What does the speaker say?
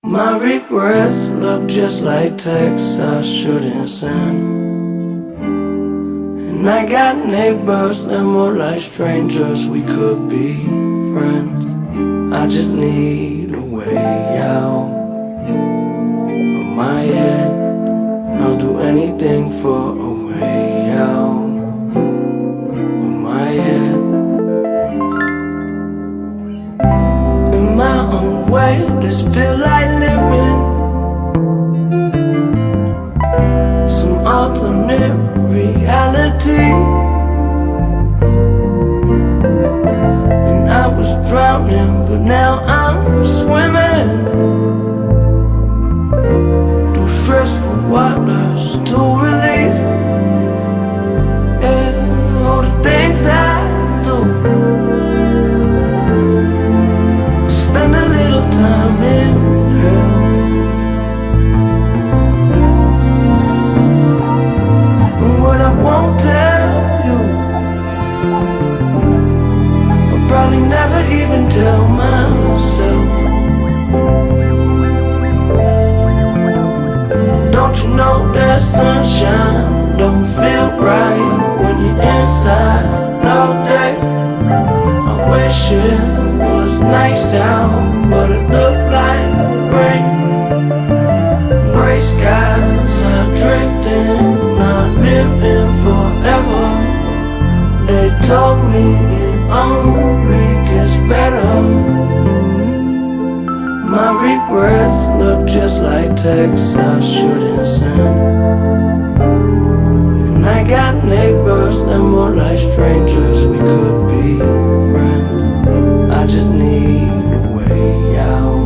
My regrets look just like texts I shouldn't send. And I got neighbors that more like strangers, we could be friends. I just need a way out of my head. I'll do anything for a way out of my head. In my own way, this feel like living some alternate reality. And I was drowning, but now I'm swimming through stressful waters to relief. Yeah, all the things I do, spend a little time in hell. And what I won't tell you, I'll probably never even tell myself. Don't you know that sunshine don't feel right when you're inside all day? I wish it was nice out, but it looked like rain. Gray skies are drifting, not living forever. They told me it only gets better. My regrets look just like texts I shouldn't send. And I got neighbors that more like strangers, we could be friends. I just need a way out.